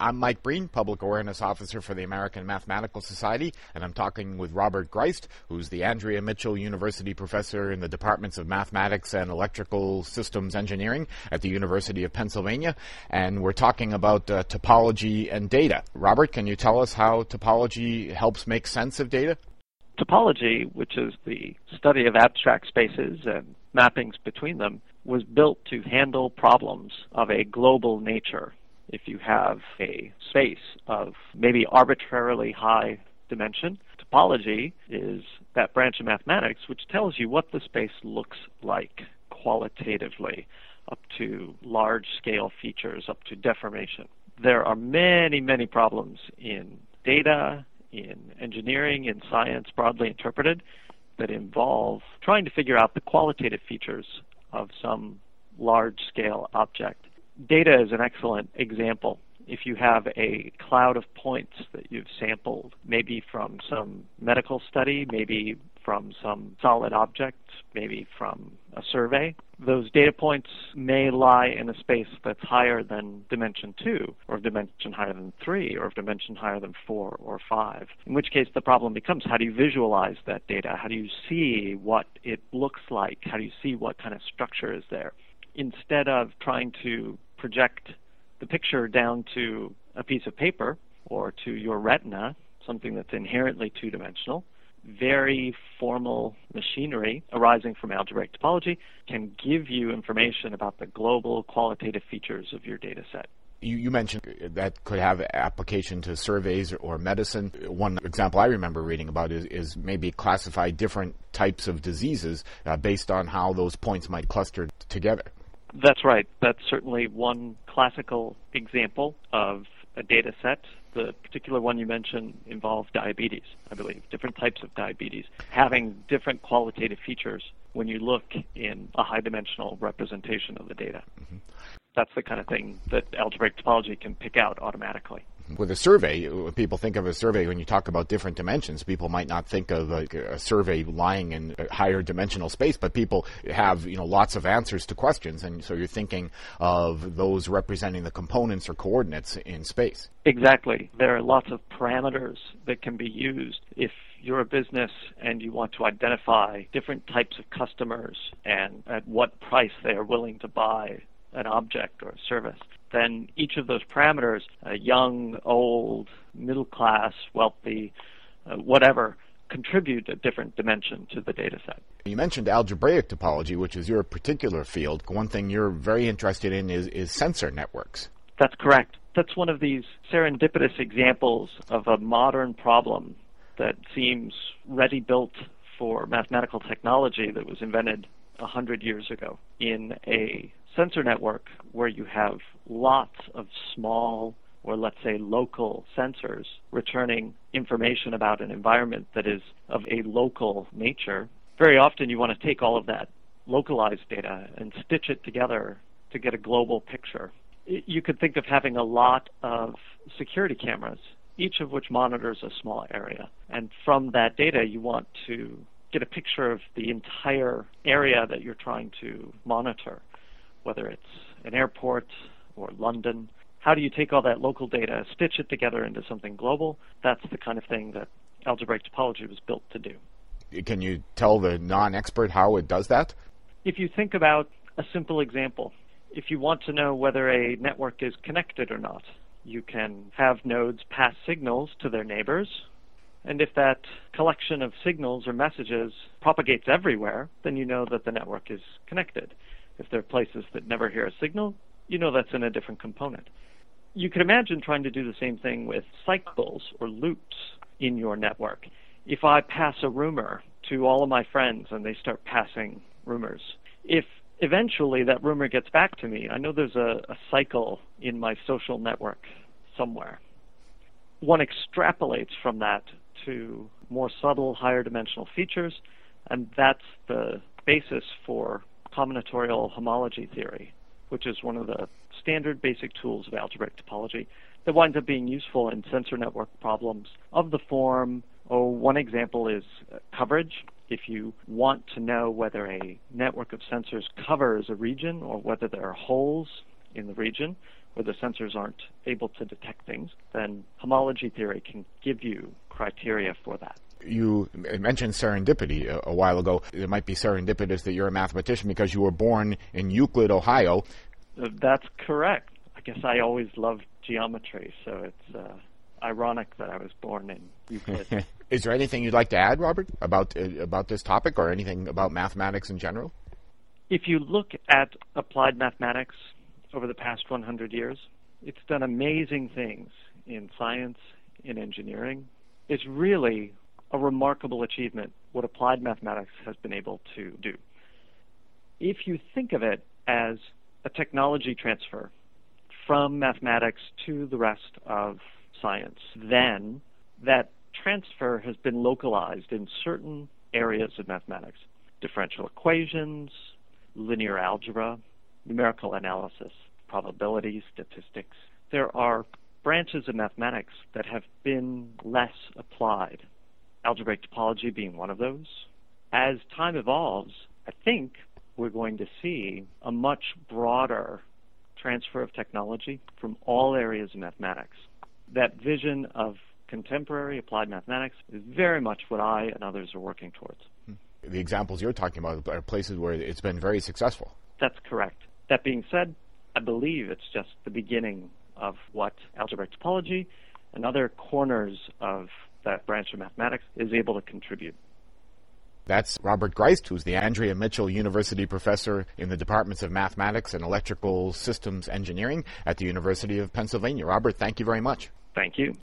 I'm Mike Breen, Public Awareness Officer for the American Mathematical Society, and I'm talking with Robert Geist, who's the Andrea Mitchell University Professor in the Departments of Mathematics and Electrical Systems Engineering at the University of Pennsylvania, and we're talking about topology and data. Robert, can you tell us how topology helps make sense of data? Topology, which is the study of abstract spaces and mappings between them, was built to handle problems of a global nature. If you have a space of maybe arbitrarily high dimension, topology is that branch of mathematics which tells you what the space looks like qualitatively, up to large-scale features, up to deformation. There are many, many problems in data, in engineering, in science, broadly interpreted, that involve trying to figure out the qualitative features of some large-scale object. Data is an excellent example. If you have a cloud of points that you've sampled, maybe from some medical study, maybe from some solid object, maybe from a survey, those data points may lie in a space that's higher than dimension 2, or dimension higher than 3, or dimension higher than 4 or 5. In which case the problem becomes, how do you visualize that data? How do you see what it looks like? How do you see what kind of structure is there? Instead of trying to project the picture down to a piece of paper or to your retina, something that's inherently two-dimensional, very formal machinery arising from algebraic topology can give you information about the global qualitative features of your data set. You mentioned that could have application to surveys or medicine. One example I remember reading about is maybe classify different types of diseases based on how those points might cluster together. That's right. That's certainly one classical example of a data set. The particular one you mentioned involved diabetes, I believe, different types of diabetes, having different qualitative features when you look in a high-dimensional representation of the data. Mm-hmm. That's the kind of thing that algebraic topology can pick out automatically. With a survey, when people think of a survey, when you talk about different dimensions, people might not think of a survey lying in a higher dimensional space, but people have, lots of answers to questions, and so you're thinking of those representing the components or coordinates in space. Exactly. There are lots of parameters that can be used if you're a business and you want to identify different types of customers and at what price they are willing to buy an object or a service. Then each of those parameters, young, old, middle class, wealthy, whatever, contribute a different dimension to the data set. You mentioned algebraic topology, which is your particular field. One thing you're very interested in is sensor networks. That's correct. That's one of these serendipitous examples of a modern problem that seems ready-built for mathematical technology that was invented 100 years ago. In a sensor network where you have lots of small, or let's say local sensors returning information about an environment that is of a local nature, very often you want to take all of that localized data and stitch it together to get a global picture. You could think of having a lot of security cameras, each of which monitors a small area. And from that data, you want to get a picture of the entire area that you're trying to monitor, whether it's an airport or London. How do you take all that local data, stitch it together into something global? That's the kind of thing that algebraic topology was built to do. Can you tell the non-expert how it does that? If you think about a simple example, if you want to know whether a network is connected or not, you can have nodes pass signals to their neighbors, and if that collection of signals or messages propagates everywhere, then you know that the network is connected. If there are places that never hear a signal, you know that's in a different component. You could imagine trying to do the same thing with cycles or loops in your network. If I pass a rumor to all of my friends and they start passing rumors, if eventually that rumor gets back to me, I know there's a cycle in my social network somewhere. One extrapolates from that to more subtle, higher dimensional features, and that's the basis for combinatorial homology theory, which is one of the standard basic tools of algebraic topology that winds up being useful in sensor network problems of the form, one example is coverage. If you want to know whether a network of sensors covers a region or whether there are holes in the region, where the sensors aren't able to detect things, then homology theory can give you criteria for that. You mentioned serendipity a while ago. It might be serendipitous that you're a mathematician because you were born in Euclid, Ohio. That's correct. I guess I always loved geometry, so it's ironic that I was born in Euclid. Is there anything you'd like to add, Robert, about this topic or anything about mathematics in general? If you look at applied mathematics over the past 100 years, it's done amazing things in science, in engineering. It's really a remarkable achievement what applied mathematics has been able to do. If you think of it as a technology transfer from mathematics to the rest of science, then that transfer has been localized in certain areas of mathematics: differential equations, linear algebra, numerical analysis, probability, statistics. There are branches of mathematics that have been less applied, algebraic topology being one of those. As time evolves, I think we're going to see a much broader transfer of technology from all areas of mathematics. That vision of contemporary applied mathematics is very much what I and others are working towards. The examples you're talking about are places where it's been very successful. That's correct. That being said, I believe it's just the beginning of what algebraic topology and other corners of that branch of mathematics is able to contribute. That's Robert Geist, who's the Andrea Mitchell University Professor in the Departments of Mathematics and Electrical Systems Engineering at the University of Pennsylvania. Robert, thank you very much. Thank you.